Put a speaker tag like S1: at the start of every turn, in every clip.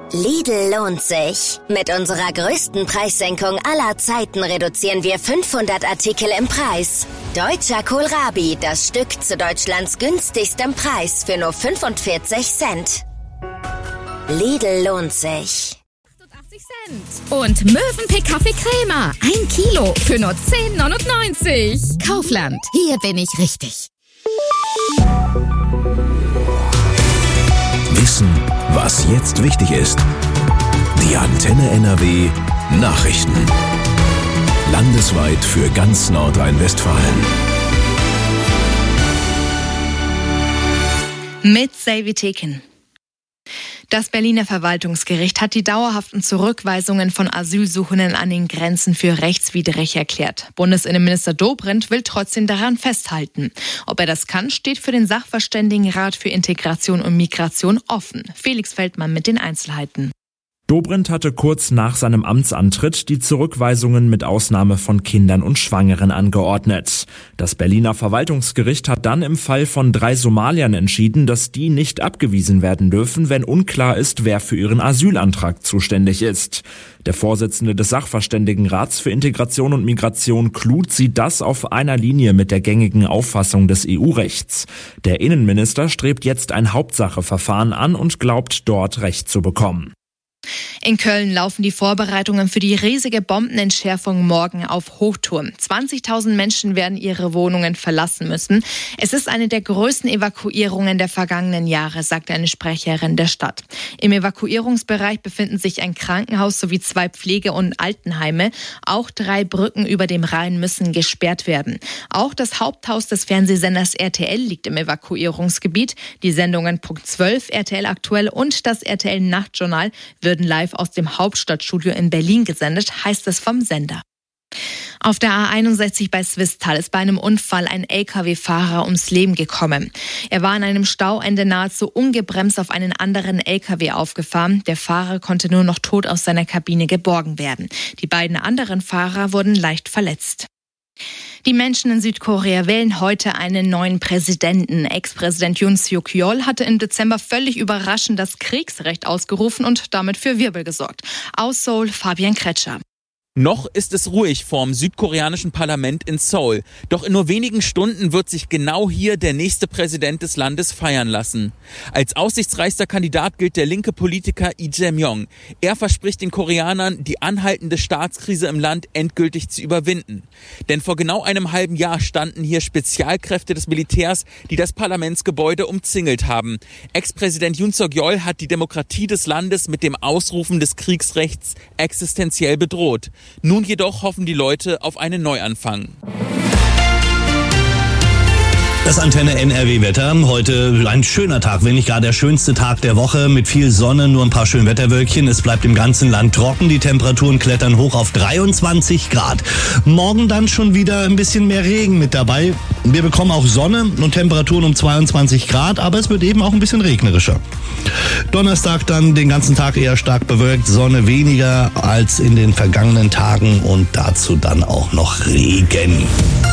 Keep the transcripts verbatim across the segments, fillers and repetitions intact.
S1: Lidl lohnt sich. Mit unserer größten Preissenkung aller Zeiten reduzieren wir fünfhundert Artikel im Preis. Deutscher Kohlrabi, das Stück zu Deutschlands günstigstem Preis für nur fünfundvierzig Cent. Lidl lohnt sich.
S2: achtundachtzig Cent. Und Mövenpick Kaffee Crema. Ein Kilo für nur zehn neunundneunzig. Kaufland, hier bin ich richtig.
S3: Wissen, was jetzt wichtig ist. Die Antenne N R W Nachrichten. Landesweit für ganz Nordrhein-Westfalen.
S4: Mit Selvi Teken. Das Berliner Verwaltungsgericht hat die dauerhaften Zurückweisungen von Asylsuchenden an den Grenzen für rechtswidrig erklärt. Bundesinnenminister Dobrindt will trotzdem daran festhalten. Ob er das kann, steht für den Sachverständigenrat für Integration und Migration offen. Felix Feldmann mit den Einzelheiten.
S5: Dobrindt hatte kurz nach seinem Amtsantritt die Zurückweisungen mit Ausnahme von Kindern und Schwangeren angeordnet. Das Berliner Verwaltungsgericht hat dann im Fall von drei Somaliern entschieden, dass die nicht abgewiesen werden dürfen, wenn unklar ist, wer für ihren Asylantrag zuständig ist. Der Vorsitzende des Sachverständigenrats für Integration und Migration Kluth sieht das auf einer Linie mit der gängigen Auffassung des E U-Rechts. Der Innenminister strebt jetzt ein Hauptsacheverfahren an und glaubt, dort Recht zu bekommen.
S4: In Köln laufen die Vorbereitungen für die riesige Bombenentschärfung morgen auf Hochtouren. zwanzigtausend Menschen werden ihre Wohnungen verlassen müssen. Es ist eine der größten Evakuierungen der vergangenen Jahre, sagt eine Sprecherin der Stadt. Im Evakuierungsbereich befinden sich ein Krankenhaus sowie zwei Pflege- und Altenheime. Auch drei Brücken über dem Rhein müssen gesperrt werden. Auch das Haupthaus des Fernsehsenders R T L liegt im Evakuierungsgebiet. Die Sendungen Punkt zwölf, R T L Aktuell und das R T L Nachtjournal würden live aus dem Hauptstadtstudio in Berlin gesendet, heißt es vom Sender. Auf der A einundsechzig bei Swisttal ist bei einem Unfall ein L K W-Fahrer ums Leben gekommen. Er war an einem Stauende nahezu ungebremst auf einen anderen L K W aufgefahren. Der Fahrer konnte nur noch tot aus seiner Kabine geborgen werden. Die beiden anderen Fahrer wurden leicht verletzt. Die Menschen in Südkorea wählen heute einen neuen Präsidenten. Ex-Präsident Yoon Suk-yeol hatte im Dezember völlig überraschend das Kriegsrecht ausgerufen und damit für Wirbel gesorgt. Aus Seoul Fabian Kretscher.
S6: Noch ist es ruhig vorm südkoreanischen Parlament in Seoul. Doch in nur wenigen Stunden wird sich genau hier der nächste Präsident des Landes feiern lassen. Als aussichtsreichster Kandidat gilt der linke Politiker Lee Jae-myung. Er verspricht den Koreanern, die anhaltende Staatskrise im Land endgültig zu überwinden. Denn vor genau einem halben Jahr standen hier Spezialkräfte des Militärs, die das Parlamentsgebäude umzingelt haben. Ex-Präsident Yoon Suk-yeol hat die Demokratie des Landes mit dem Ausrufen des Kriegsrechts existenziell bedroht. Nun jedoch hoffen die Leute auf einen Neuanfang.
S7: Das Antenne N R W-Wetter. Heute ein schöner Tag, wenn nicht gar der schönste Tag der Woche mit viel Sonne, nur ein paar Schönwetterwölkchen. Es bleibt im ganzen Land trocken. Die Temperaturen klettern hoch auf dreiundzwanzig Grad. Morgen dann schon wieder ein bisschen mehr Regen mit dabei. Wir bekommen auch Sonne und Temperaturen um zweiundzwanzig Grad, aber es wird eben auch ein bisschen regnerischer. Donnerstag dann den ganzen Tag eher stark bewölkt, Sonne weniger als in den vergangenen Tagen und dazu dann auch noch Regen.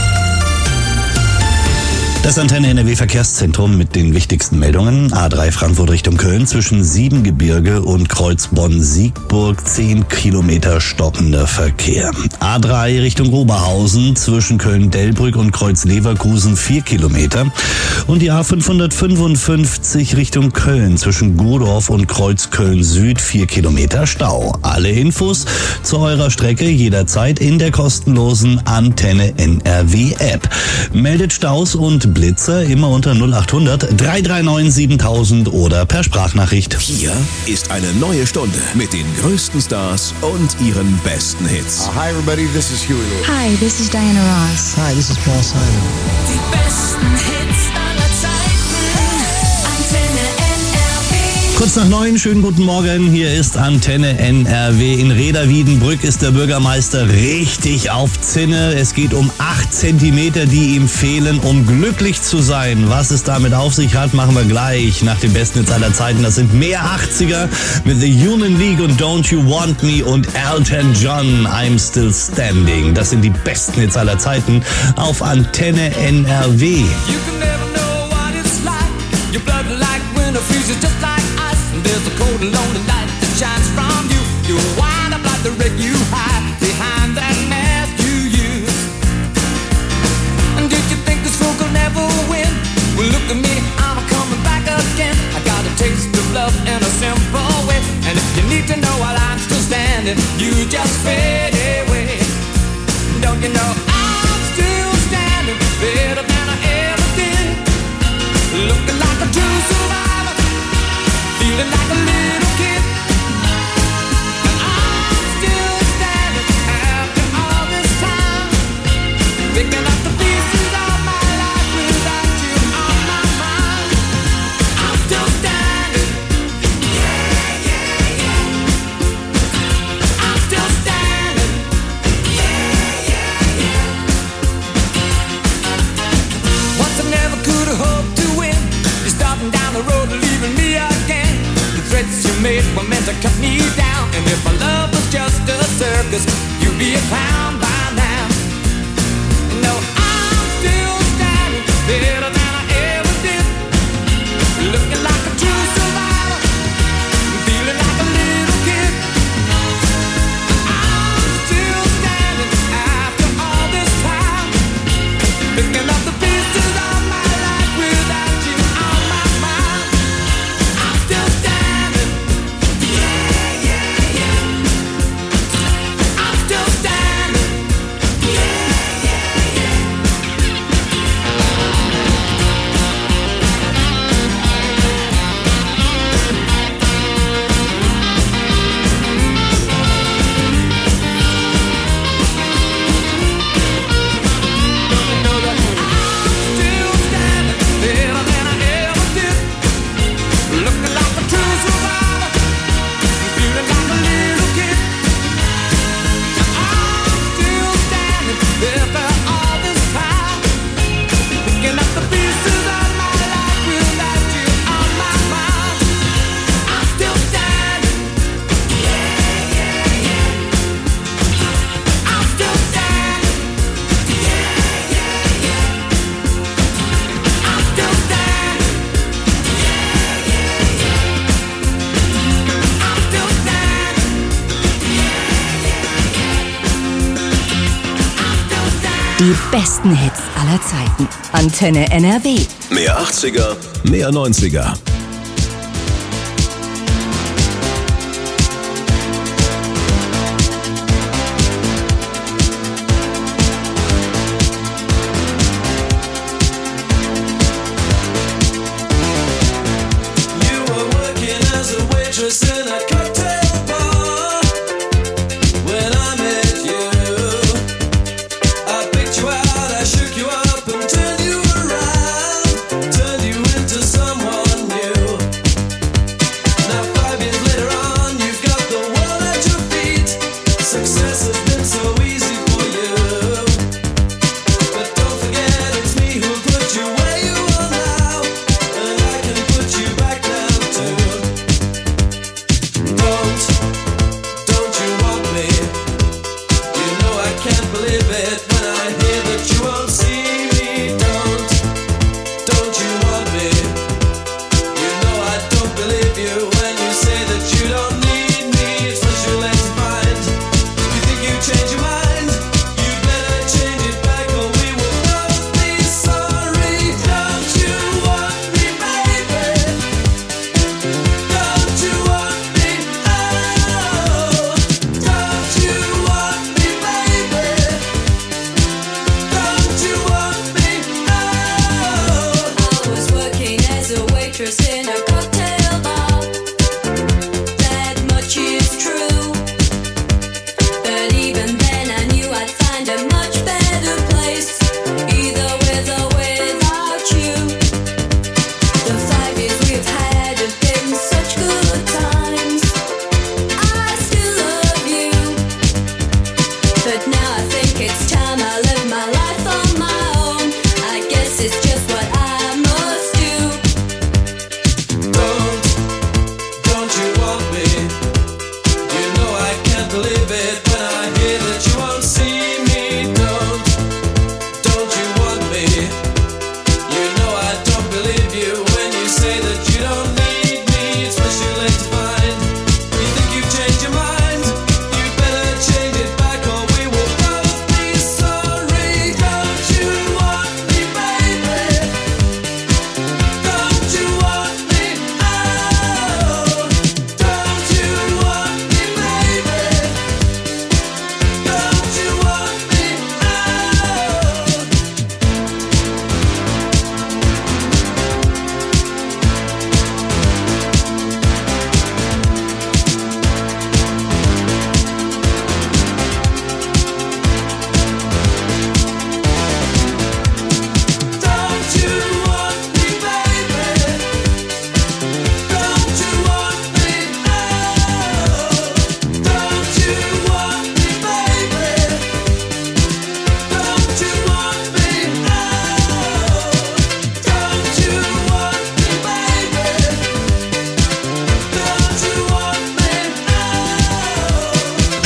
S7: Das Antenne N R W-Verkehrszentrum mit den wichtigsten Meldungen. A drei Frankfurt Richtung Köln zwischen Siebengebirge und Kreuz Bonn-Siegburg zehn Kilometer stockender Verkehr. A drei Richtung Oberhausen zwischen Köln-Delbrück und Kreuz Leverkusen vier Kilometer. Und die A fünfhundertfünfundfünfzig Richtung Köln zwischen Godorf und Kreuz Köln-Süd vier Kilometer Stau. Alle Infos zu eurer Strecke jederzeit in der kostenlosen Antenne N R W-App. Meldet Staus und Blitzer immer unter null acht hundert drei drei neun siebentausend oder per Sprachnachricht.
S3: Hier ist eine neue Stunde mit den größten Stars und ihren besten Hits.
S8: Uh, hi everybody, this is Huey Lewis.
S9: Hi, this is Diana Ross.
S10: Hi, this is Paul Simon.
S11: Die besten Hits aller Zeiten. Antenne N R W.
S7: Kurz nach neun, schönen guten Morgen. Hier ist Antenne N R W. In Reda-Wiedenbrück ist der Bürgermeister richtig auf Zinne. Es geht um acht Zentimeter, die ihm fehlen, um glücklich zu sein. Was es damit auf sich hat, machen wir gleich nach dem besten Hits aller Zeiten. Das sind mehr achtziger mit The Human League und Don't You Want Me und Elton John, I'm Still Standing. Das sind die besten Hits aller Zeiten auf Antenne N R W.
S11: You can never know what it's like. Your blood like winter freezes just like ice. And there's a cold and lonely light that shines. need to know while I'm still standing. You just fade away. Don't you know I'm still standing better than I ever did? Looking like a true survivor, feeling like a little kid. And I'm still standing after all this time, picking up the pieces of my life without you on my mind. I'm still standing. Yeah, yeah, yeah. I'm still standing. Yeah, yeah, yeah. Once I never could have hoped to win. You're starting down the road and leaving me again. The threats you made were meant to cut me down. And if my love was just a circus, you'd be a clown by now. No, I'm still standing better than I ever did. Looking like a true survivor, feeling like a little kid. I'm still standing after all this time, picking up the pieces of my life without you on my mind. I'm still standing. Yeah, yeah, yeah. I'm still standing. Yeah, yeah, yeah. Know that I'm still standing better than I ever did. Looking like a true survivor, feeling like a little kid. I'm still standing after all this time, picking up the pieces of my life without you on my mind. I'm still standing. Yeah, yeah, yeah. I'm still standing. Yeah, yeah, yeah. I'm still standing. Yeah, yeah, yeah. I'm still standing.
S9: Die besten Hits aller Zeiten. Antenne N R W.
S3: Mehr achtziger, mehr neunziger.
S11: You were working as a waitress in a cocktail bar when I met you. I picked you out, I shook you up and turned you around, turned you into someone new.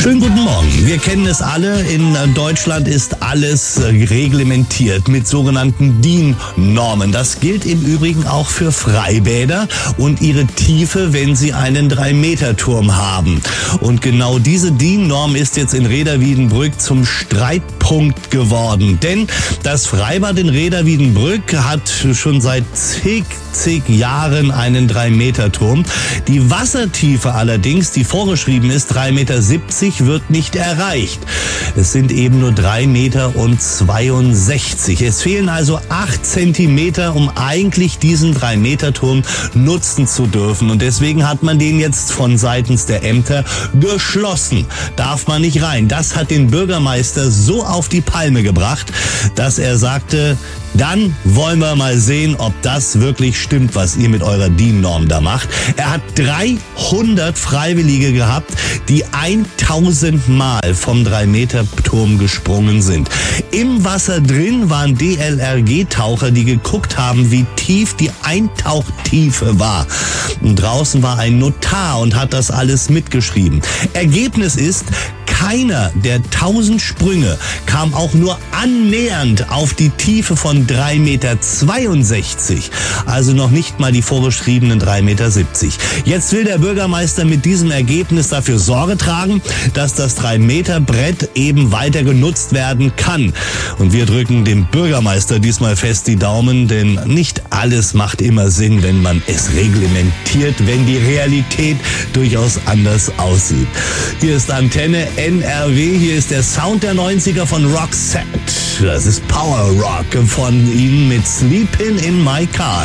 S7: Schönen guten Morgen. Wir kennen es alle. In Deutschland ist alles reglementiert mit sogenannten D I N-Normen. Das gilt im Übrigen auch für Freibäder und ihre Tiefe, wenn sie einen drei Meter Turm haben. Und genau diese D I N-Norm ist jetzt in Rheda-Wiedenbrück zum Streitpunkt geworden. Denn das Freibad in Rheda-Wiedenbrück hat schon seit zig, zig Jahren einen drei Meter Turm. Die Wassertiefe allerdings, die vorgeschrieben ist, drei Meter siebzig, wird nicht erreicht. Es sind eben nur drei Meter zweiundsechzig. Es fehlen also acht Zentimeter, um eigentlich diesen drei Meter Turm nutzen zu dürfen. Und deswegen hat man den jetzt von seitens der Ämter geschlossen. Darf man nicht rein. Das hat den Bürgermeister so auf die Palme gebracht, dass er sagte, dann wollen wir mal sehen, ob das wirklich stimmt, was ihr mit eurer D I N-Norm da macht. Er hat dreihundert Freiwillige gehabt, die tausend Mal vom drei Meter Turm gesprungen sind. Im Wasser drin waren D L R G-Taucher, die geguckt haben, wie tief die Eintauchtiefe war. Und draußen war ein Notar und hat das alles mitgeschrieben. Ergebnis ist, keiner der tausend Sprünge kam auch nur annähernd auf die Tiefe von drei Meter zweiundsechzig, also noch nicht mal die vorgeschriebenen drei Meter siebzig. Jetzt will der Bürgermeister mit diesem Ergebnis dafür Sorge tragen, dass das drei Meter Brett eben weiter genutzt werden kann. Und wir drücken dem Bürgermeister diesmal fest die Daumen, denn nicht alles macht immer Sinn, wenn man es reglementiert, wenn die Realität durchaus anders aussieht. Hier ist Antenne N R W, hier ist der Sound der neunziger von Roxette. Das ist Power Rock von ihnen mit Sleepin' in My Car.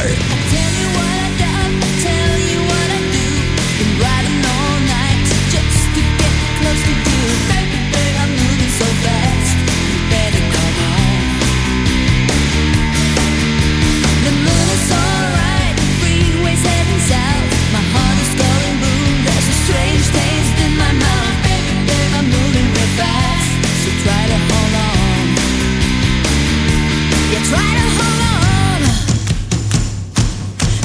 S11: Try to hold on.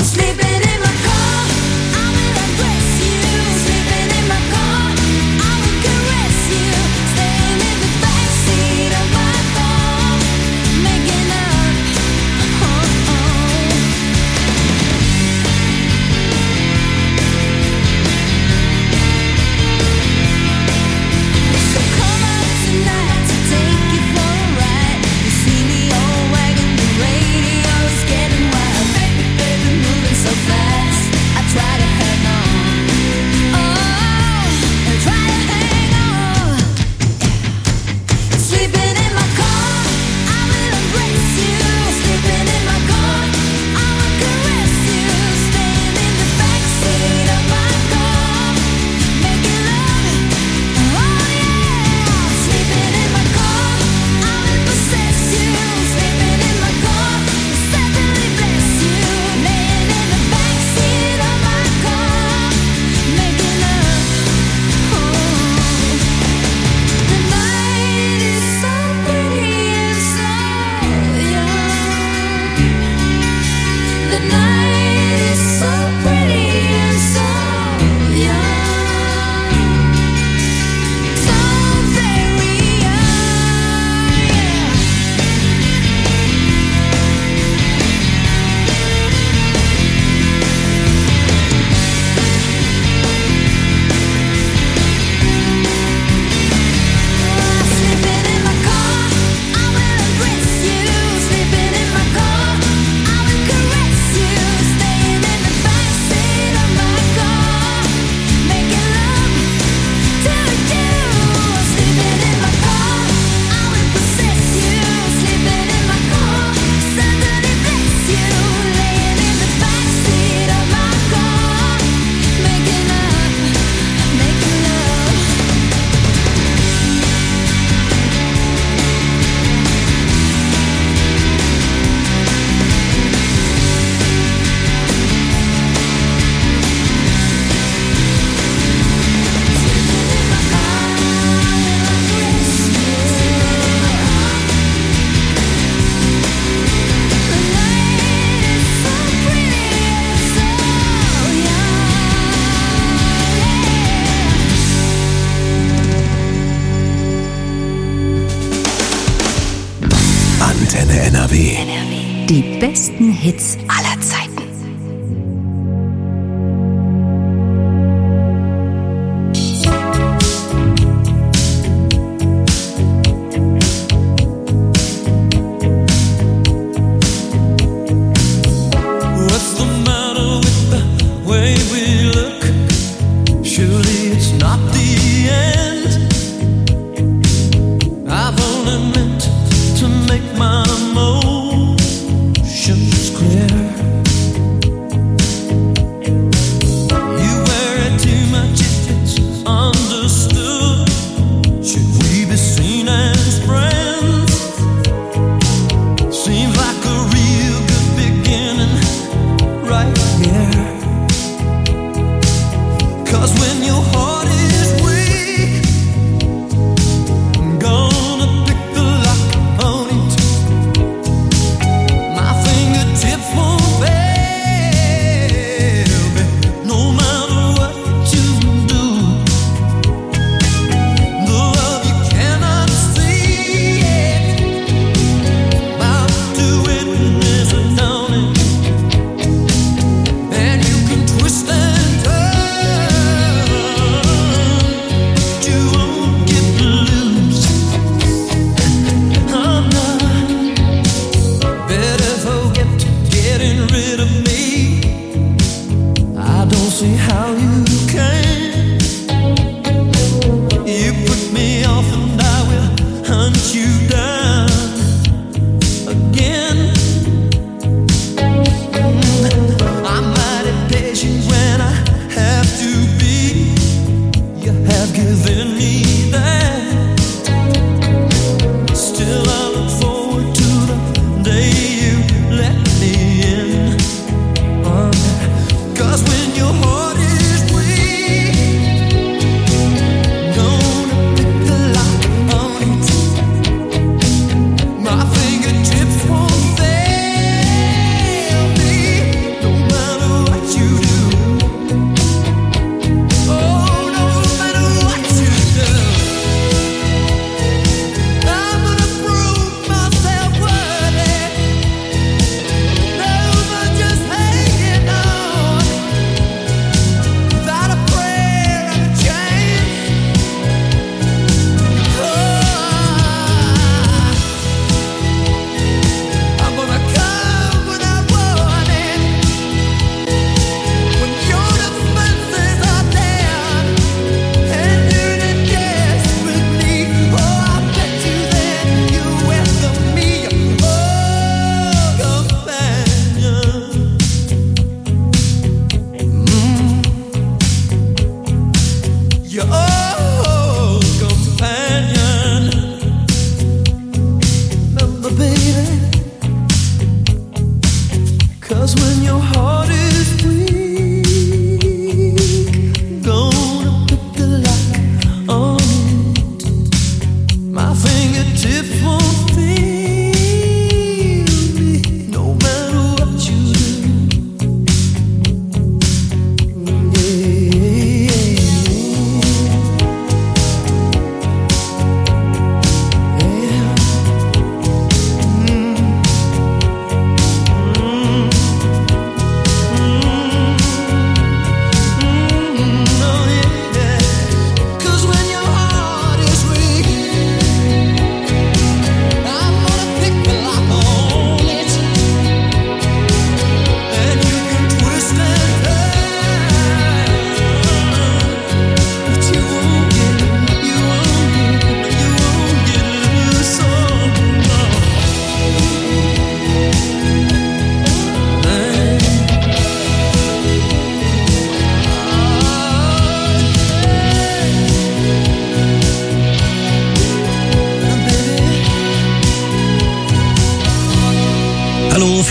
S9: Die besten Hits aller Zeiten.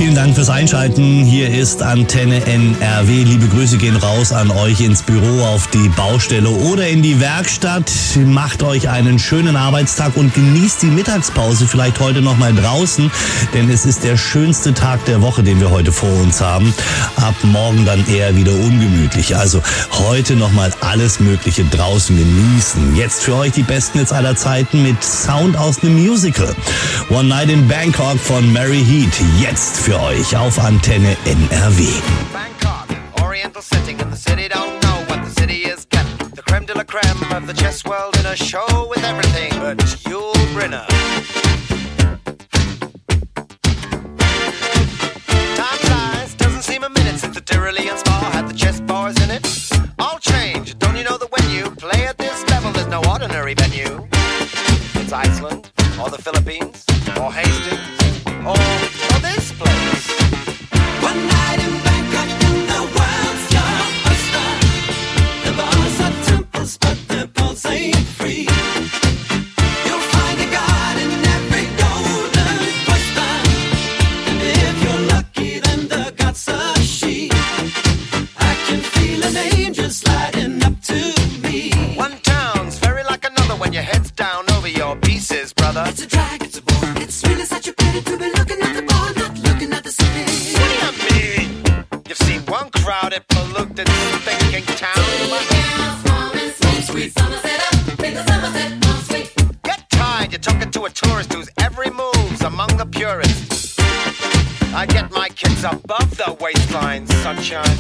S7: vielen Dank fürs Einschalten. Hier ist Antenne N R W. Liebe Grüße gehen raus an euch ins Büro, auf die Baustelle oder in die Werkstatt. Macht euch einen schönen Arbeitstag und genießt die Mittagspause vielleicht heute noch mal draußen, denn es ist der schönste Tag der Woche, den wir heute vor uns haben. Ab morgen dann eher wieder ungemütlich. Also heute noch mal alles Mögliche draußen genießen. Jetzt für euch die besten Hits aller Zeiten mit Sound aus einem Musical. One Night in Bangkok von Mary Heat. Jetzt für euch auf Antenne N R W.
S10: Bangkok, oriental setting in the city, don't know what the city is getting. The creme de la creme of the chess world in a show with everything but Yul Brynner. Time flies, doesn't seem a minute since the Tyrolean Spa had the chess bars in it. All change, don't you know that when you play at this level, there's no ordinary venue. It's Iceland, or the Philippines, or Hastings, or, or this place.
S11: One night in Bangkok and the world's your oyster. The bars are temples, but the pulse ain't free. You'll find a god in every golden oyster. And if you're lucky, then the god's a she. I can feel an angel sliding up to me.
S10: One town's very like another when your head's down over your pieces, brother.
S11: It's a drag, it's a bore. It's really such a pity to be looking at the bar, not looking at the city.
S10: What do you mean? You've seen one crowded, polluted, thinking town. Get tired, you're talking to a tourist whose every move's among the purists. I get my kids above the waistline, sunshine.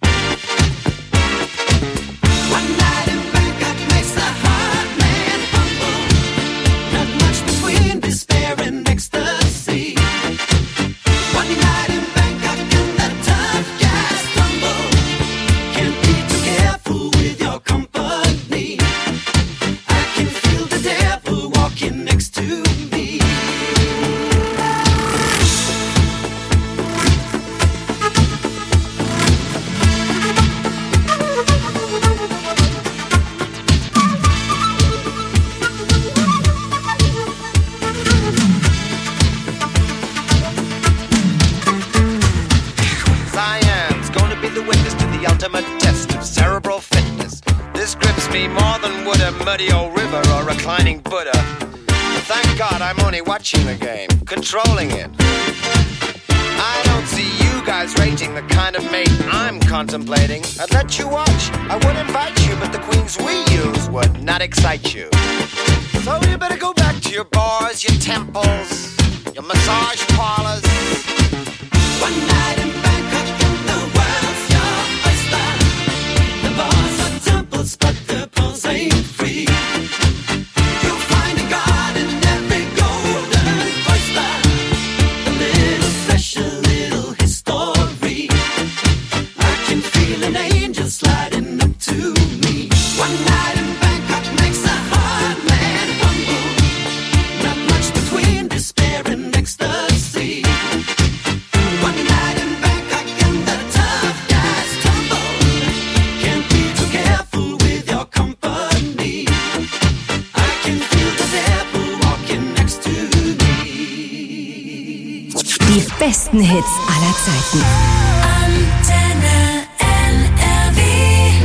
S11: One night in Bangkok makes the heart man humble. Not much between despair and ecstasy. One night in Bangkok and the tough guys tumble. Can't be too careful with your company. I can feel the devil walking next to me.
S10: Cyan's gonna be the witness to the ultimate test of cerebral fitness. This grips me more than would a muddy old river or a reclining Buddha. But thank God I'm only watching the game, controlling it. I don't see you guys rating the kind of mate I'm contemplating. I'd let you watch, I would invite you, but the queens we use would not excite you. So you better go back to your bars, your temples, your massage parlors.
S11: One night in Bangkok and the world's your oyster. The bars are temples, but the pulse ain't free. You'll find a god in every golden oyster. A little flesh, a little history. I can feel an angel sliding up to me. One night in Bangkok makes a hard man humble. Not much between despair and ecstasy. One night in Bangkok and the tough guys tumble. Can't be too careful with your company. I can feel the devil walking next to me.
S9: Die besten Hits aller Zeiten.
S11: Antenne N R W.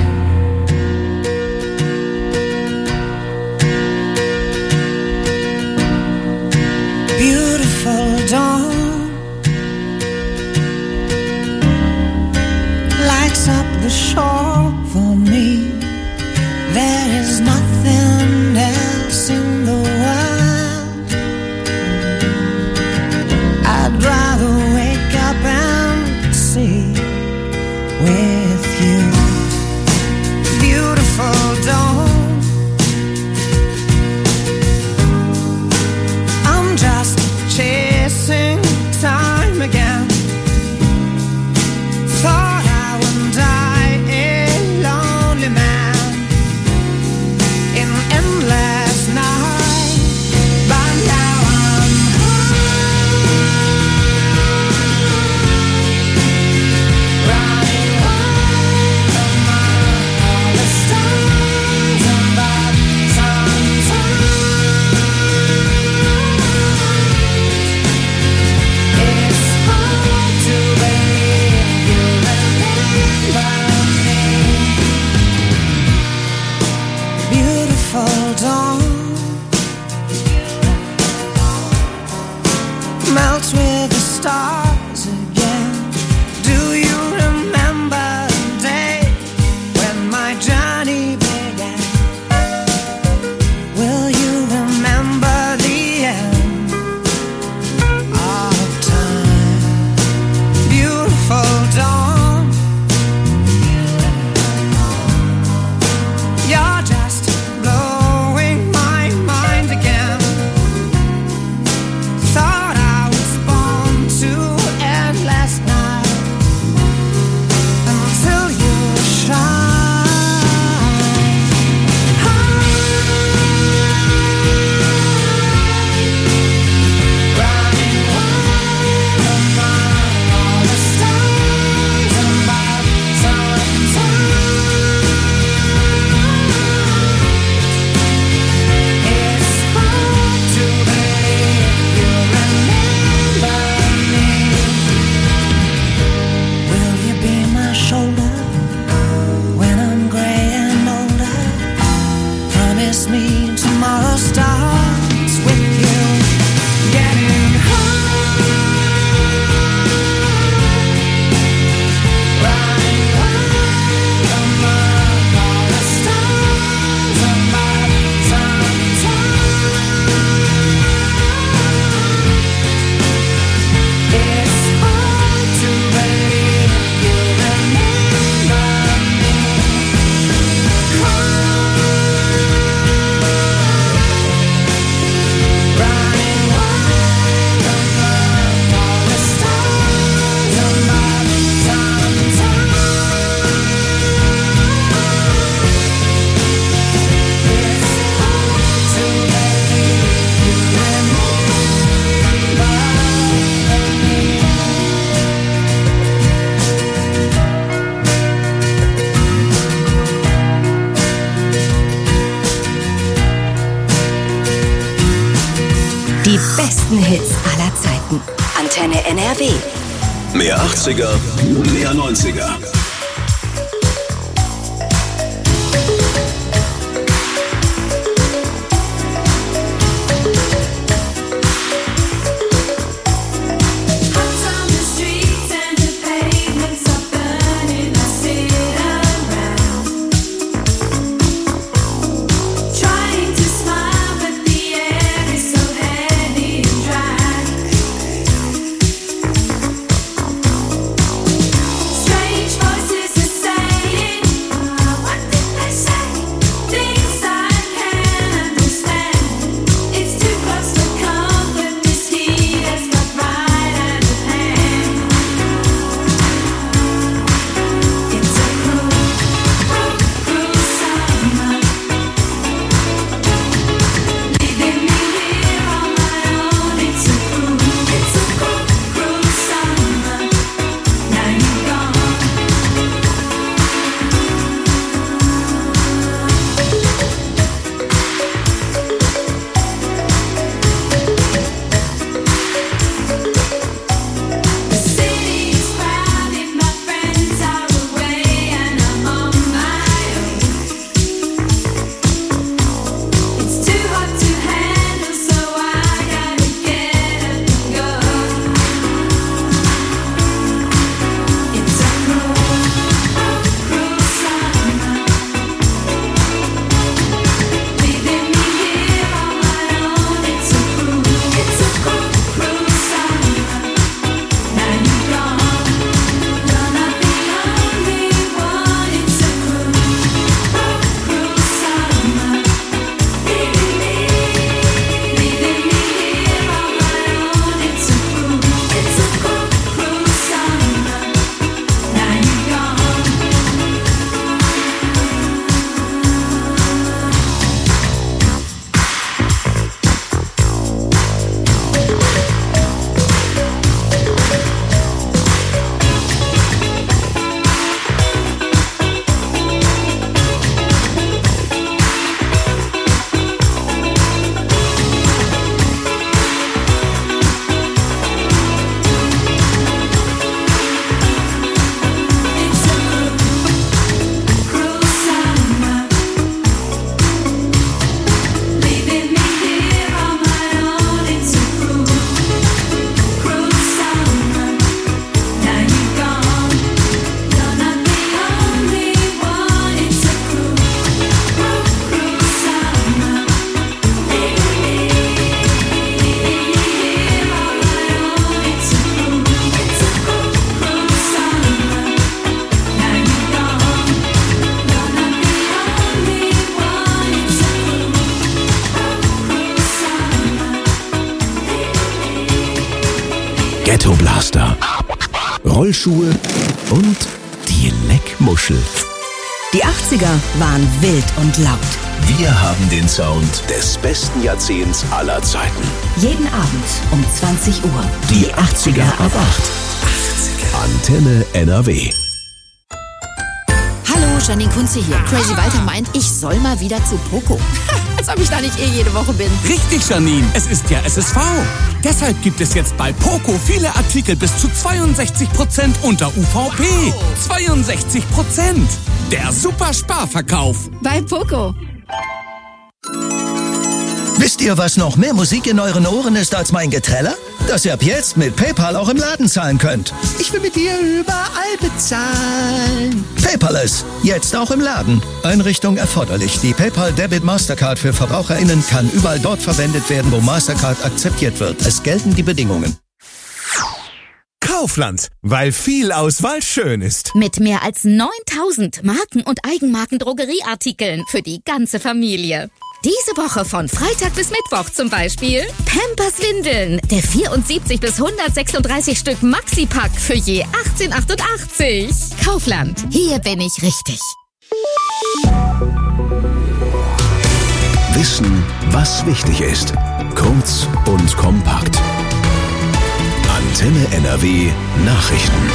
S12: Beautiful dawn lights up the shore for me. There is nothing else in the world. I'd rather wake up and see with you. Beautiful dawn, I'm just chasing time again. Thought I would die a lonely man. beautiful dawn melts with the stars again. Do you remember the day when my journey began? Will you remember the end of time? Beautiful dawn, you're just blowing my mind again. Thought I was born to end last night until you shine. Running wild among all the stars above, sometimes it's hard to believe you remember me. Will you be my shoulder when I'm gray and older? Promise me tomorrow starts with you getting high. Running wild among all the stars above, sometimes it's hard to believe you remember me. Running wild among all the stars above, sometimes it's hard to believe you remember me.
S9: Die besten Hits aller Zeiten. Antenne N R W.
S3: Mehr achtziger, mehr neunziger.
S11: On the streets and the pavements are burning. I sit around, trying to smile, but the air is so heavy and dry. Strange for
S3: Ghetto Blaster, Rollschuhe und die Leckmuschel.
S9: Die achtziger waren wild und laut.
S3: Wir haben den Sound des besten Jahrzehnts aller Zeiten.
S9: Jeden Abend um zwanzig Uhr.
S3: Die achtziger ab acht. Antenne N R W.
S2: Hallo, Janine Kunze hier. Crazy Walter meint, ich soll mal wieder zu Poco. Als ob ich da nicht eh jede Woche bin.
S13: Richtig, Janine. Es ist ja S S V. Deshalb gibt es jetzt bei Poco viele Artikel bis zu zweiundsechzig Prozent unter U V P. zweiundsechzig Prozent. Der super Sparverkauf.
S2: Bei Poco.
S14: Wisst ihr, was noch mehr Musik in euren Ohren ist als mein Geträller? Dass ihr ab jetzt mit PayPal auch im Laden zahlen könnt. Ich will mit dir überall bezahlen. Paperless, jetzt auch im Laden. Einrichtung erforderlich. Die PayPal Debit Mastercard für VerbraucherInnen kann überall dort verwendet werden, wo Mastercard akzeptiert wird. Es gelten die Bedingungen.
S15: Kaufland, weil viel Auswahl schön ist.
S2: Mit mehr als neuntausend Marken- und Eigenmarken-Drogerieartikeln für die ganze Familie. Diese Woche von Freitag bis Mittwoch zum Beispiel Pampers Windeln, der vierundsiebzig bis hundertsechsunddreißig Stück Maxi-Pack für je achtzehn achtundachtzig. Kaufland, hier bin ich richtig.
S3: Wissen, was wichtig ist. Kurz und kompakt. Antenne N R W Nachrichten.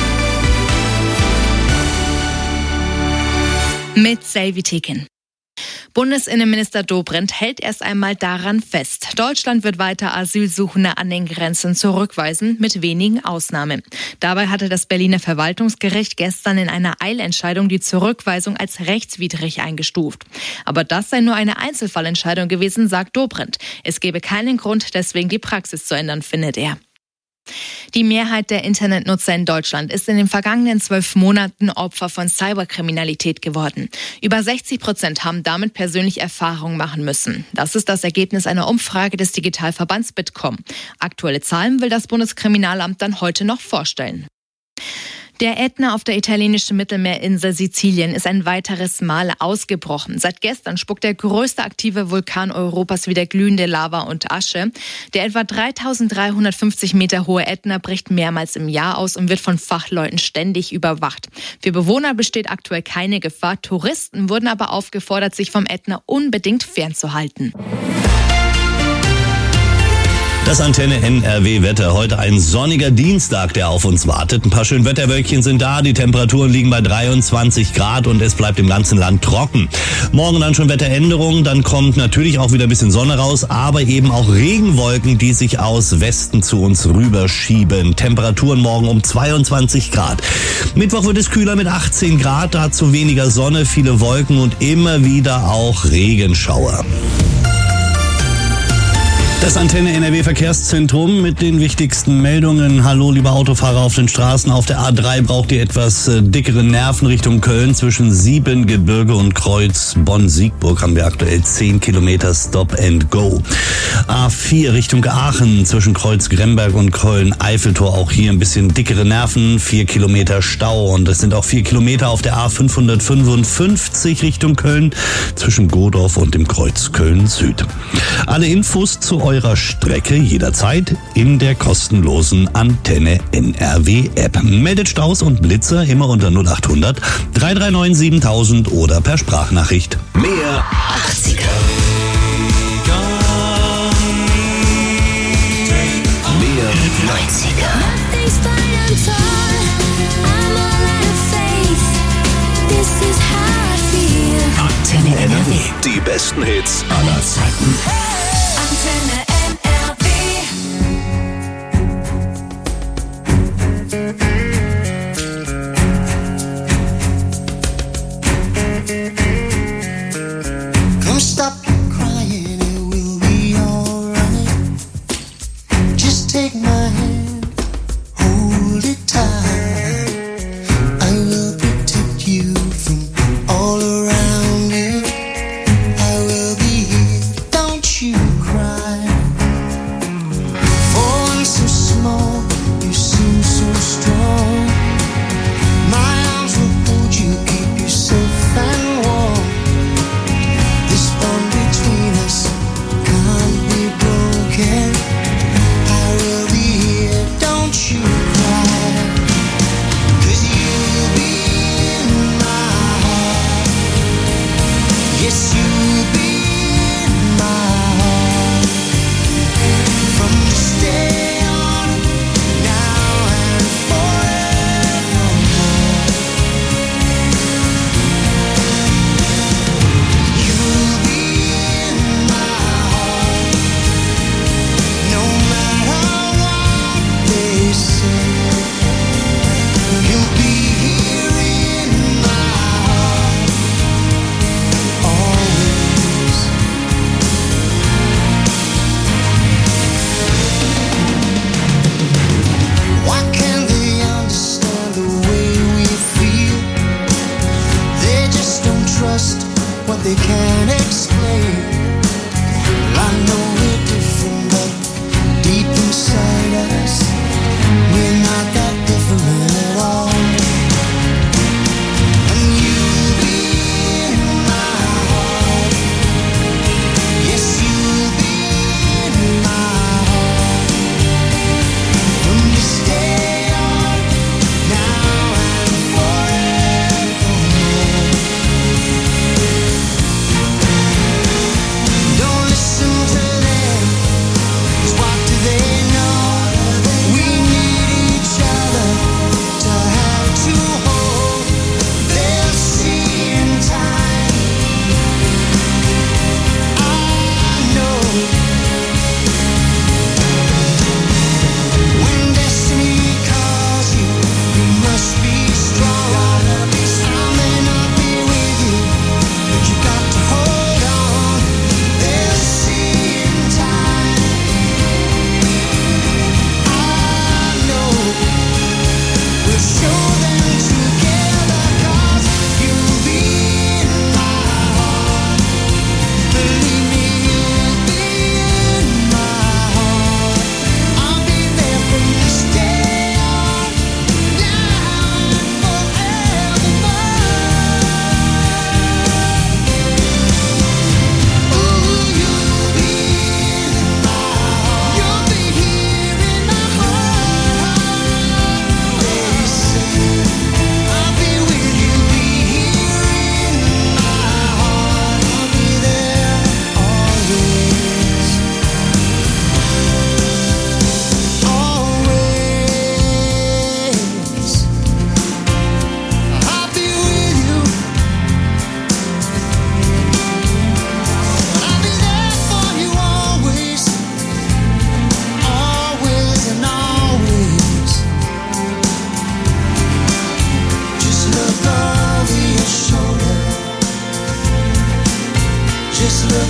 S4: Mit Selvi Teken. Bundesinnenminister Dobrindt hält erst einmal daran fest. Deutschland wird weiter Asylsuchende an den Grenzen zurückweisen, mit wenigen Ausnahmen. Dabei hatte das Berliner Verwaltungsgericht gestern in einer Eilentscheidung die Zurückweisung als rechtswidrig eingestuft. Aber das sei nur eine Einzelfallentscheidung gewesen, sagt Dobrindt. Es gebe keinen Grund, deswegen die Praxis zu ändern, findet er. Die Mehrheit der Internetnutzer in Deutschland ist in den vergangenen zwölf Monaten Opfer von Cyberkriminalität geworden. Über sechzig Prozent haben damit persönlich Erfahrungen machen müssen. Das ist das Ergebnis einer Umfrage des Digitalverbands Bitkom. Aktuelle Zahlen will das Bundeskriminalamt dann heute noch vorstellen. Der Ätna auf der italienischen Mittelmeerinsel Sizilien ist ein weiteres Mal ausgebrochen. Seit gestern spuckt der größte aktive Vulkan Europas wieder glühende Lava und Asche. Der etwa dreitausenddreihundertfünfzig Meter hohe Ätna bricht mehrmals im Jahr aus und wird von Fachleuten ständig überwacht. Für Bewohner besteht aktuell keine Gefahr. Touristen wurden aber aufgefordert, sich vom Ätna unbedingt fernzuhalten.
S7: Das Antenne N R W-Wetter. Heute ein sonniger Dienstag, der auf uns wartet. Ein paar schöne Wetterwölkchen sind da. Die Temperaturen liegen bei dreiundzwanzig Grad und es bleibt im ganzen Land trocken. Morgen dann schon Wetteränderungen. Dann kommt natürlich auch wieder ein bisschen Sonne raus, aber eben auch Regenwolken, die sich aus Westen zu uns rüberschieben. Temperaturen morgen um zweiundzwanzig Grad. Mittwoch wird es kühler mit achtzehn Grad. Dazu weniger Sonne, viele Wolken und immer wieder auch Regenschauer. Das Antenne N R W Verkehrszentrum mit den wichtigsten Meldungen. Hallo, liebe Autofahrer auf den Straßen. Auf der A drei braucht ihr etwas äh, dickere Nerven Richtung Köln. Zwischen Siebengebirge und Kreuz Bonn-Siegburg haben wir aktuell zehn Kilometer Stop and Go. A vier Richtung Aachen zwischen Kreuz Gremberg und Köln-Eiffeltor. Auch hier ein bisschen dickere Nerven. vier Kilometer Stau. Und es sind auch vier Kilometer auf der A fünfhundertfünfundfünfzig Richtung Köln zwischen Godorf und dem Kreuz Köln-Süd. Alle Infos zu eurer Strecke jederzeit in der kostenlosen Antenne N R W App. Meldet Staus und Blitzer immer unter null acht hundert drei drei neun siebentausend oder per Sprachnachricht.
S3: Mehr achtziger. Mehr neunziger. Antenne N R W. Die besten Hits aller Zeiten.
S11: Antenne N R W.
S12: Come stop crying, it will be alright. Just take my hand, hold it tight. I will protect you from all around you. I will be here, don't you cry.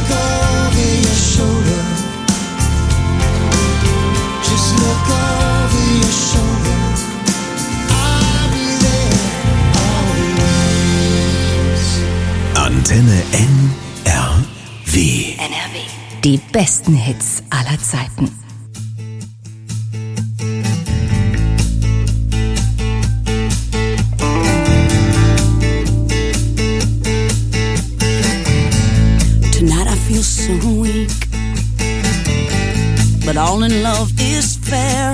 S12: look over your shoulder. Just look over your shoulder. I'll be there always.
S3: Antenne N R W.
S9: N R W. Die besten Hits aller Zeiten.
S16: Tonight I feel so weak, but all in love is fair.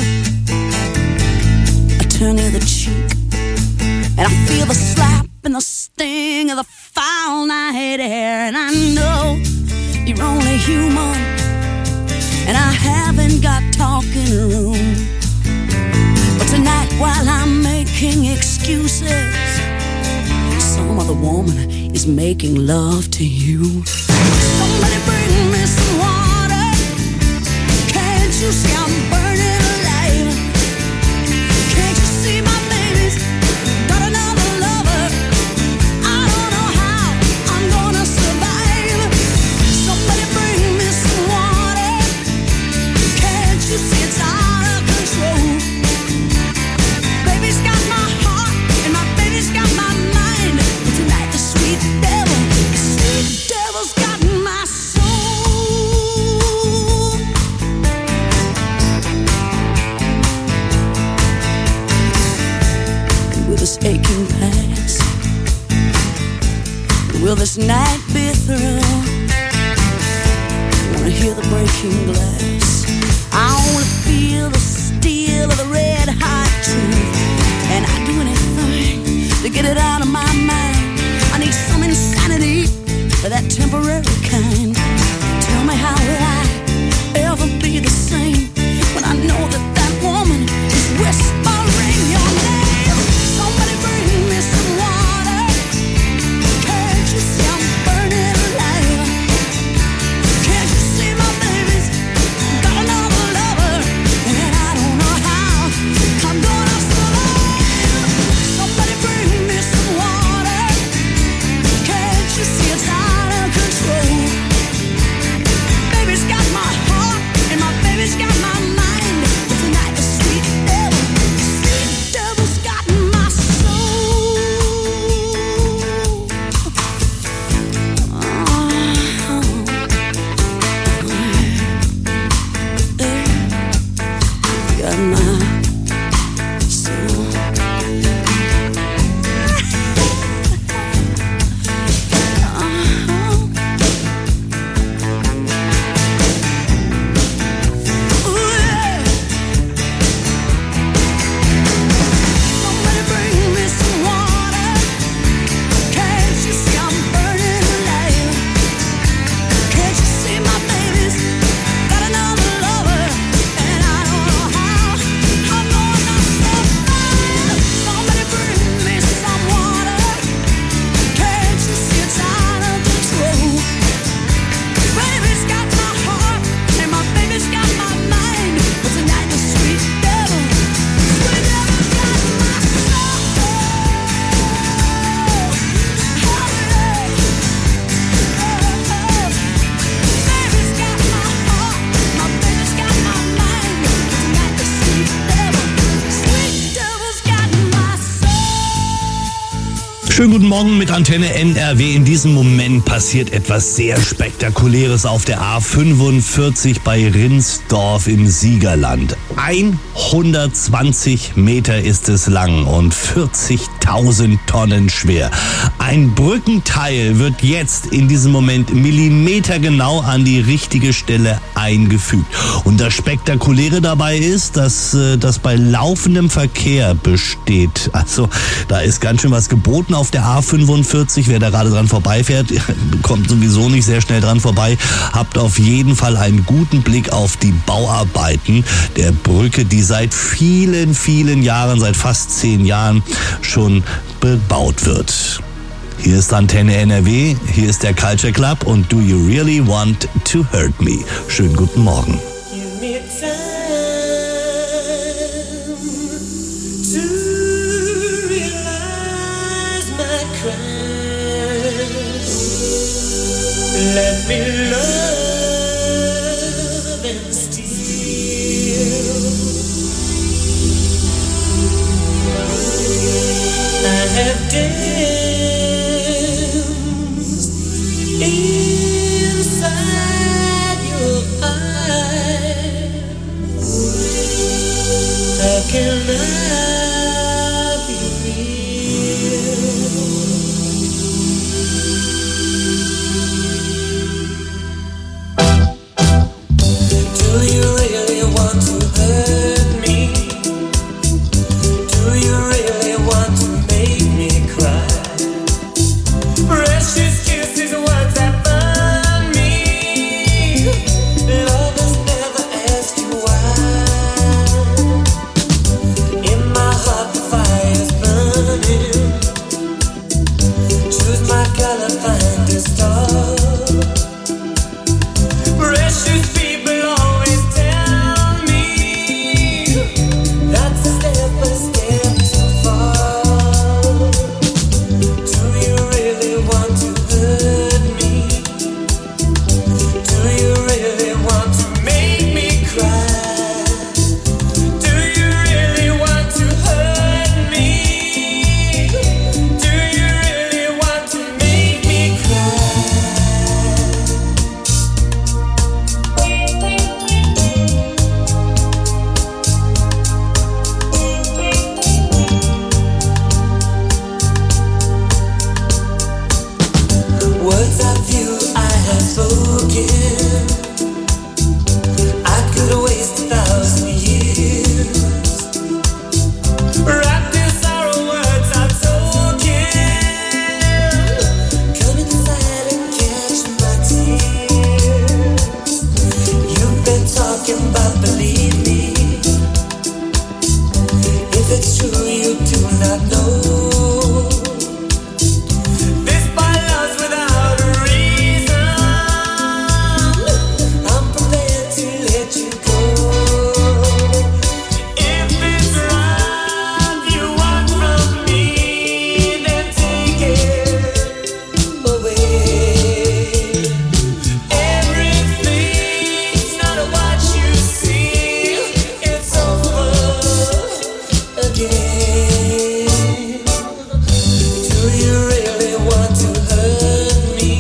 S16: I turn the other cheek, and I feel the slap and the sting of the foul night air. And I know you're only human, and I haven't got talking room. But tonight, while I'm making excuses, some other woman is making love to you. Somebody bring me some water. Can't you see I'm burning alive? Can't you see my baby's got another lover? I don't know how I'm gonna survive. Somebody bring me some water. Can't you see it's out of control? Baby's got my heart and my baby's got my mind. But tonight the sweet devil, the sweet devil's got my soul. And will this aching pass? Will this night be through? I wanna hear the breaking glass. I wanna feel the steel of the red hot truth. And I'd do anything to get it out of my mind. I need some insanity for that temporary kind. Tell me, how will I ever be the same when I know that that woman is whispering your name? Somebody bring me some water. Can't you see I'm burning alive? Can't you see my baby's got another lover? And I don't know how I'm gonna survive. Somebody bring me some water. Can't you see it's out of control? Baby's got my heart and my baby's got my mind. But tonight the sweet devil, the sweet devil's got my soul. Got my soul. Somebody bring me some water. Can't you see I'm burning alive? Can't you see my baby's got another lover? And I don't know how I'm gonna survive. Somebody bring me some water. Can't you see it's out of control? Baby's got my heart and my baby's got my mind. But tonight the sweet devil, sweet devil's got my soul. Baby's got my heart, my baby's got my mind. But tonight the sweet devil, sweet devil's got my soul.
S7: Schönen guten Morgen mit Antenne N R W. In diesem Moment passiert etwas sehr Spektakuläres auf der A fünfundvierzig bei Rinsdorf im Siegerland. hundertzwanzig Meter ist es lang und vierzigtausend Tonnen schwer. Ein Brückenteil wird jetzt in diesem Moment millimetergenau an die richtige Stelle eingefügt. Und das Spektakuläre dabei ist, dass äh, das bei laufendem Verkehr besteht. Also da ist ganz schön was geboten auf der A fünfundvierzig. Wer da gerade dran vorbeifährt, kommt sowieso nicht sehr schnell dran vorbei. Habt auf jeden Fall einen guten Blick auf die Bauarbeiten der Brücke, die seit vielen, vielen Jahren, seit fast zehn Jahren schon bebaut wird. Hier ist Antenne N R W, hier ist der Culture Club und Do You Really Want to Hurt Me? Schönen guten Morgen.
S11: Let me love and steal. I have danced inside your eyes. How can I be real? Do you really want to hurt me? Do you really want to make me cry? Precious kisses, words that burn me. Lovers never ask you why. In my heart the fire's burning. Choose my color, find a star. Precious people always tell me that's a step, a step too far. Do you really want to hurt me? Do you really want to make me cry? Do you really want to hurt me? Do you really want to make me cry? Words of you I have spoken, I could waste a thousand years. Wrapped in sorrow, words are token. Come inside and catch my tears. You've been talking, but believe me, if it's true you do not know. This by love's without a reason. I'm prepared to let you go. If it's love you want from me, then take it away. Everything's not what you see. It's over again. Do you really want to hurt me?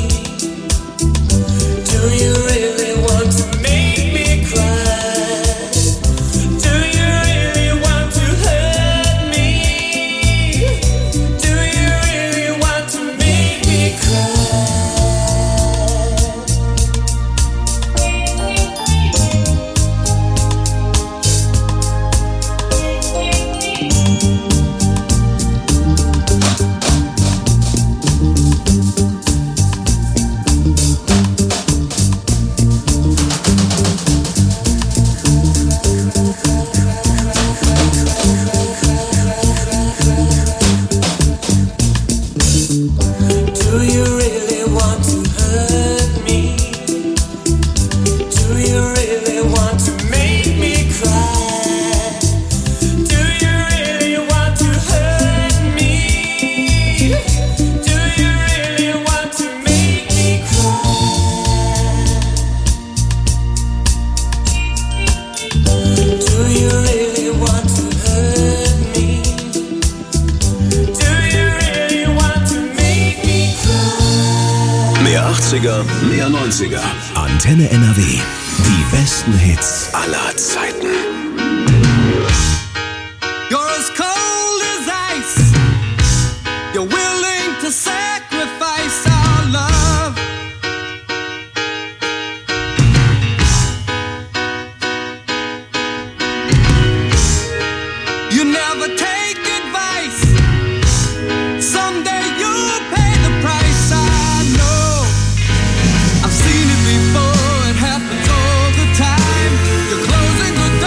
S11: Do you really want to make me cry? Do you really want to hurt me? Do you really want to make me cry? Do you really want to hurt me? Do you really want to make me cry? Do you really want to hurt me? Do you really want to make me cry? Do you really want to hurt me? Do you really want to make me cry?
S3: Mehr achtziger, mehr neunziger. Antenne N R W. Die besten Hits aller Zeiten.
S11: You're as cold as ice. You're willing to sacrifice our love. You never take advice. Someday you'll pay the price. I know. I've seen it before. It happens all the time. You're closing the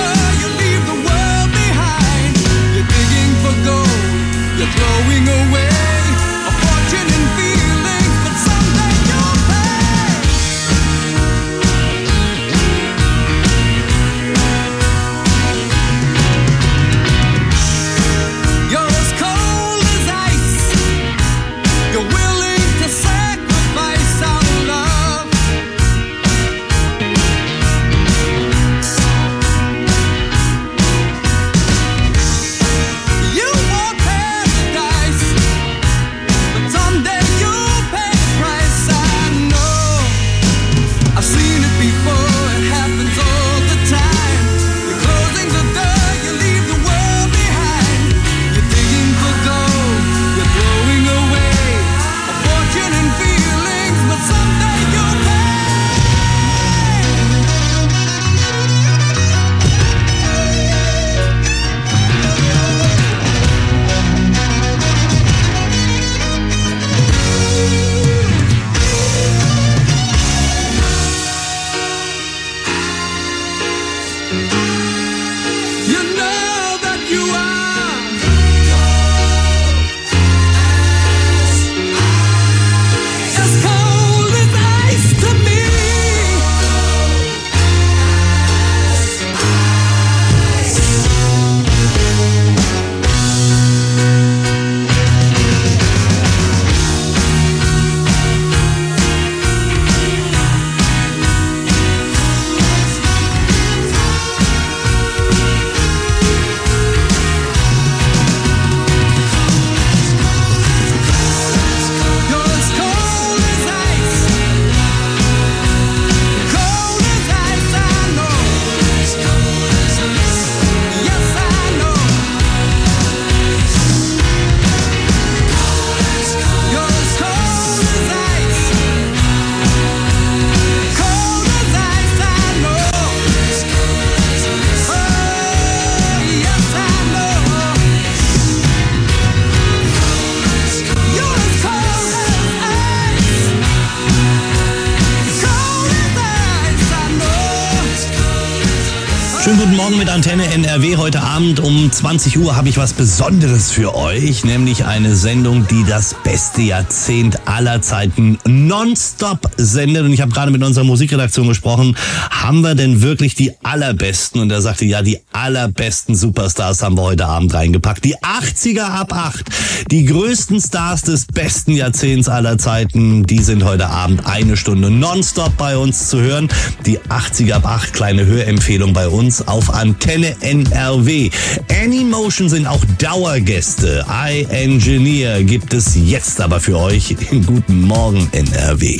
S7: Schönen guten Morgen mit Antenne N R W. Heute Abend um zwanzig Uhr habe ich was Besonderes für euch, nämlich eine Sendung, die das beste Jahrzehnt aller Zeiten nonstop sendet. Und ich habe gerade mit unserer Musikredaktion gesprochen, haben wir denn wirklich die allerbesten? Und er sagte, ja, die allerbesten Superstars haben wir heute Abend reingepackt. Die achtziger ab acht, die größten Stars des besten Jahrzehnts aller Zeiten, die sind heute Abend eine Stunde nonstop bei uns zu hören. Die achtziger ab acht, kleine Hörempfehlung bei uns auf Antenne N R W. Anymotion sind auch Dauergäste. iEngineer gibt es jetzt aber für euch. Guten Morgen N R W.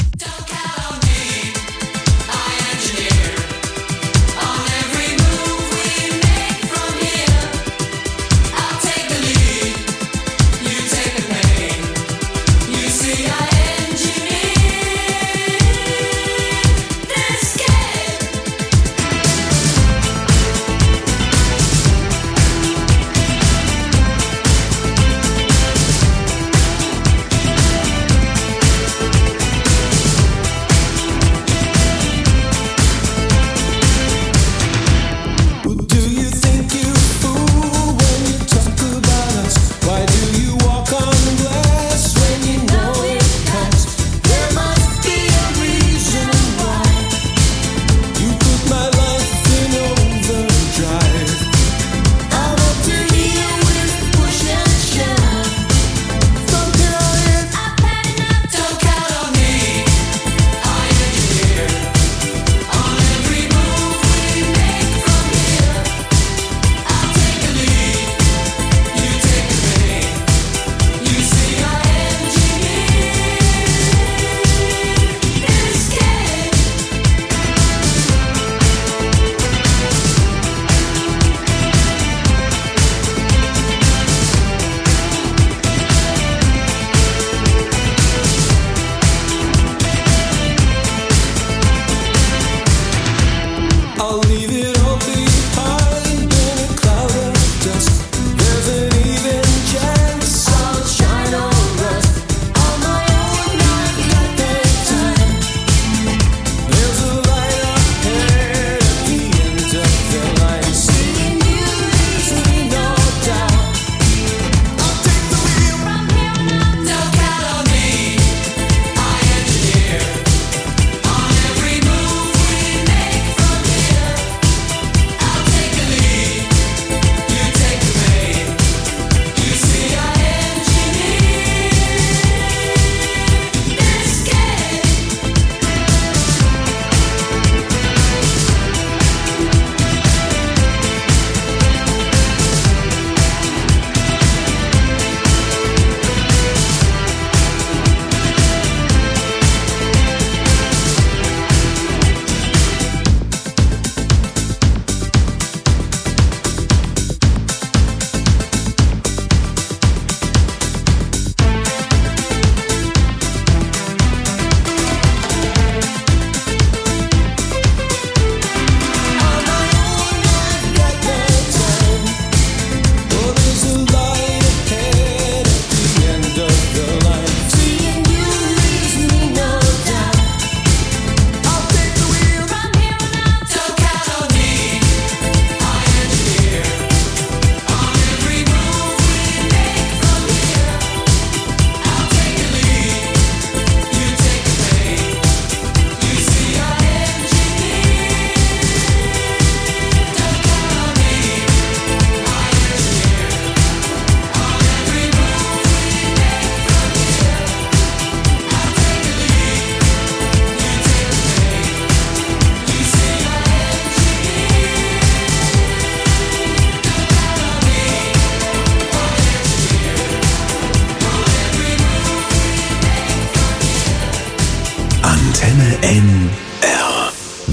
S7: N R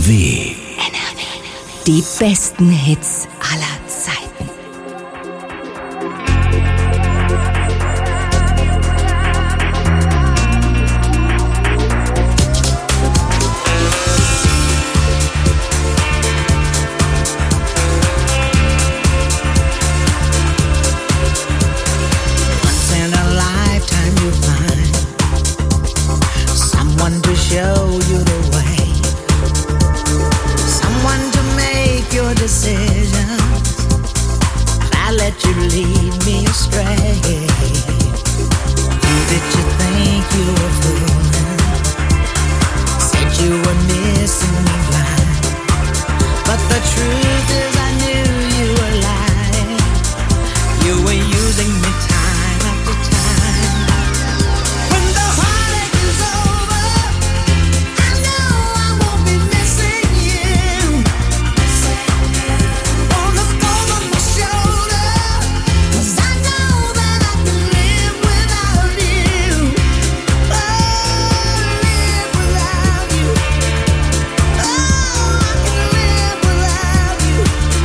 S7: W.
S9: Die besten Hits aller Zeiten.
S12: Once in a lifetime you find someone to show you the way, someone to make your decision. lead me astray. Who did you think you were fooling? Said you were missing me blind, but the truth is I knew you were lying. You were using me time after time. When the heartache is over, I know I won't be missing you. Won't look over my shoulder, 'cause I know that I can live without you. Oh, live without you. Oh, I can live without you.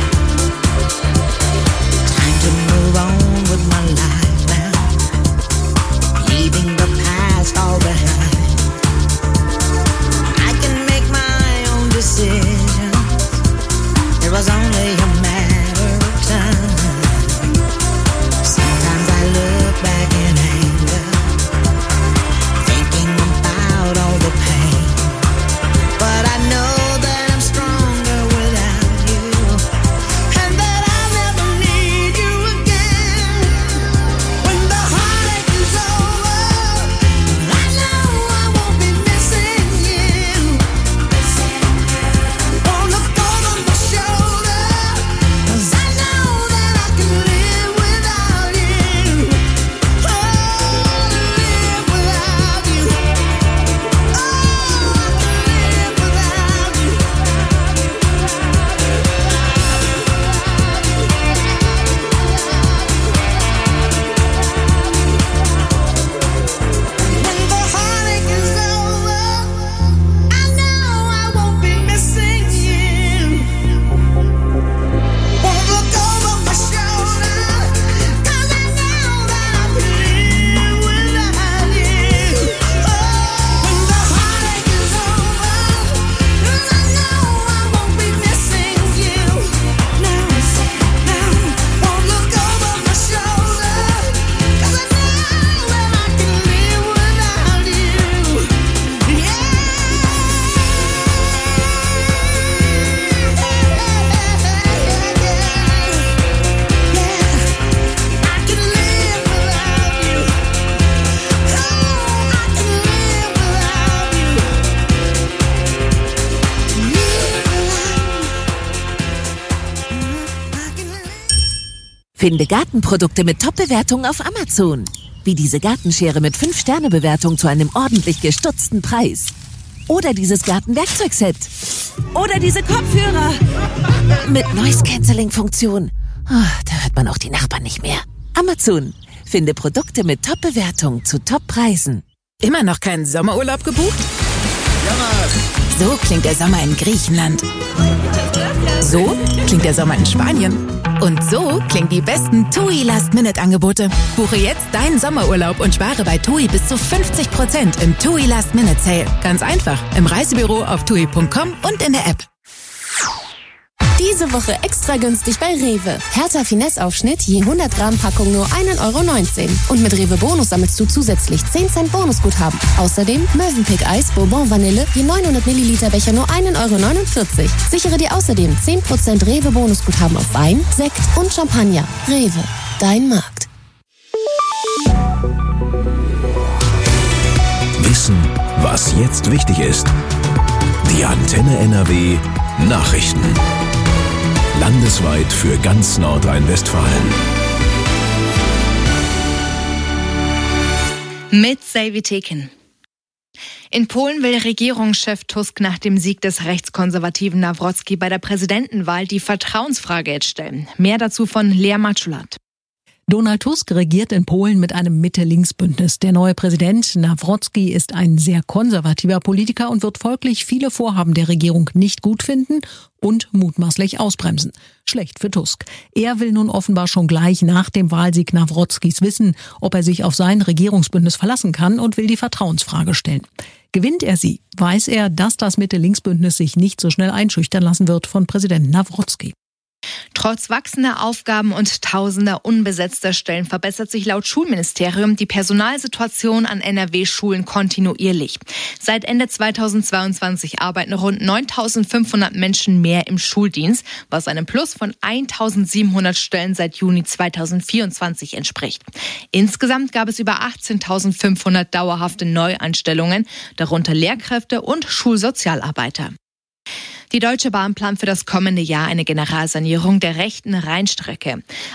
S12: Time to move on with my life now, leaving the past all behind. I can make my own decisions. It was only a matter of time. Sometimes I look back in anger, thinking about all the pain. But I know that I'm stronger without you, and that I'll never need you again. When the heartache is over, I know I won't be missing you. Won't look over my shoulder, 'cause I know that I can live without you. Oh, live without you. Oh, I can live without you. When the heartache is over, I know I won't be missing you. Won't look over my shoulder, 'cause I know that I can live without you. Oh, when the heartache is over, 'cause I know I won't be missing you. No, no, won't look over my shoulder, 'cause I know that I can live without you. Yeah.
S17: Finde Gartenprodukte mit Top-Bewertungen auf Amazon. Wie diese Gartenschere mit fünf Sterne Bewertung zu einem ordentlich gestutzten Preis. Oder dieses Gartenwerkzeugset. Oder diese Kopfhörer mit Noise-Canceling-Funktion. Oh, da hört man auch die Nachbarn nicht mehr. Amazon. Finde Produkte mit Top-Bewertung zu Top-Preisen.
S18: Immer noch keinen Sommerurlaub gebucht? So klingt der Sommer in Griechenland. So klingt der Sommer in Spanien. Und so klingen die besten TUI Last-Minute-Angebote. Buche jetzt deinen Sommerurlaub und spare bei TUI bis zu fünfzig Prozent im TUI Last-Minute-Sale. Ganz einfach. Im Reisebüro, auf tui punkt com und in der App.
S19: Diese Woche extra günstig bei Rewe. Hertha Finesse-Aufschnitt je hundert Gramm Packung nur ein Euro neunzehn. Und mit Rewe Bonus sammelst du zusätzlich zehn Cent Bonusguthaben. Außerdem Mövenpick Eis Bourbon Vanille je neunhundert Milliliter Becher nur ein Euro neunundvierzig. Sichere dir außerdem zehn Prozent Rewe Bonusguthaben auf Wein, Sekt und Champagner. Rewe, dein Markt.
S3: Wissen, was jetzt wichtig ist. Die Antenne N R W Nachrichten. Landesweit für ganz Nordrhein-Westfalen.
S4: Mit Sylvie Teken. In Polen will Regierungschef Tusk nach dem Sieg des rechtskonservativen Nawrocki bei der Präsidentenwahl die Vertrauensfrage jetzt stellen. Mehr dazu von Lea Matschulat.
S20: Donald Tusk regiert in Polen mit einem Mitte-Links-Bündnis. Der neue Präsident Nawrocki ist ein sehr konservativer Politiker und wird folglich viele Vorhaben der Regierung nicht gut finden und mutmaßlich ausbremsen. Schlecht für Tusk. Er will nun offenbar schon gleich nach dem Wahlsieg Nawrockis wissen, ob er sich auf sein Regierungsbündnis verlassen kann und will die Vertrauensfrage stellen. Gewinnt er sie, weiß er, dass das Mitte-Links-Bündnis sich nicht so schnell einschüchtern lassen wird von Präsident Nawrocki.
S4: Trotz wachsender Aufgaben und tausender unbesetzter Stellen verbessert sich laut Schulministerium die Personalsituation an N R W-Schulen kontinuierlich. Seit Ende zweitausendzweiundzwanzig arbeiten rund neuntausendfünfhundert Menschen mehr im Schuldienst, was einem Plus von eintausendsiebenhundert Stellen seit Juni zweitausendvierundzwanzig entspricht. Insgesamt gab es über achtzehntausendfünfhundert dauerhafte Neueinstellungen, darunter Lehrkräfte und Schulsozialarbeiter. Die Deutsche Bahn plant für das kommende Jahr eine Generalsanierung der rechten Rheinstrecke.